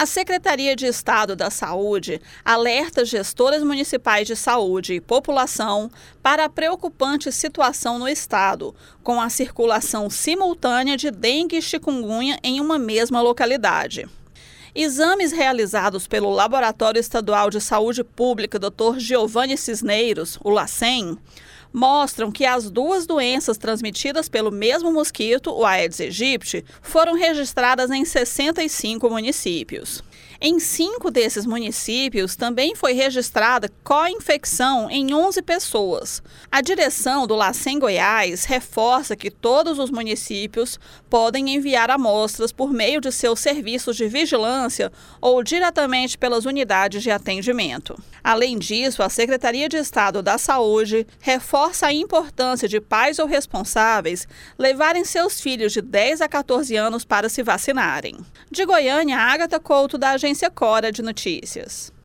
A Secretaria de Estado da Saúde alerta gestoras municipais de saúde e população para a preocupante situação no estado, com a circulação simultânea de dengue e chikungunya em uma mesma localidade. Exames realizados pelo Laboratório Estadual de Saúde Pública Dr. Giovanni Cisneiros, o LACEN, mostram que as duas doenças transmitidas pelo mesmo mosquito, o Aedes aegypti, foram registradas em 65 municípios. Em 5 desses municípios também foi registrada co-infecção em 11 pessoas. A direção do LACEN Goiás reforça que todos os municípios podem enviar amostras por meio de seus serviços de vigilância ou diretamente pelas unidades de atendimento. Além disso, a Secretaria de Estado da Saúde reforça a importância de pais ou responsáveis levarem seus filhos de 10 a 14 anos para se vacinarem. De Goiânia, Ágata Couto, da Agência Cora de Notícias.